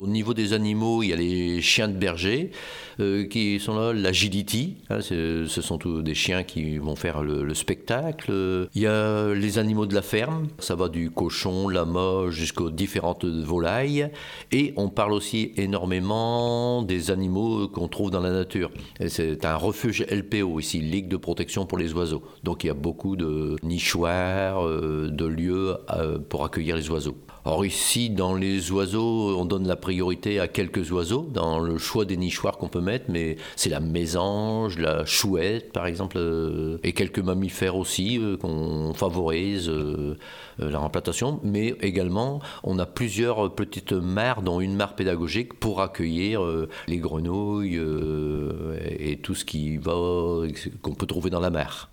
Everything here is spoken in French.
Au niveau des animaux, il y a les chiens de berger qui sont là, l'agility, hein, ce sont tous des chiens qui vont faire le spectacle. Il y a les animaux de la ferme, ça va du cochon, lama jusqu'aux différentes volailles. Et on parle aussi énormément des animaux qu'on trouve dans la nature. Et c'est un refuge LPO ici, Ligue de protection pour les oiseaux. Donc il y a beaucoup de nichoirs, de lieux pour accueillir les oiseaux. Or ici, dans les oiseaux, on donne la priorité à quelques oiseaux dans le choix des nichoirs qu'on peut mettre, mais c'est la mésange, la chouette par exemple, et quelques mammifères aussi qu'on favorise la remplaçation, mais également on a plusieurs petites mares, dont une mare pédagogique pour accueillir les grenouilles et tout ce qu'on peut trouver dans la mare.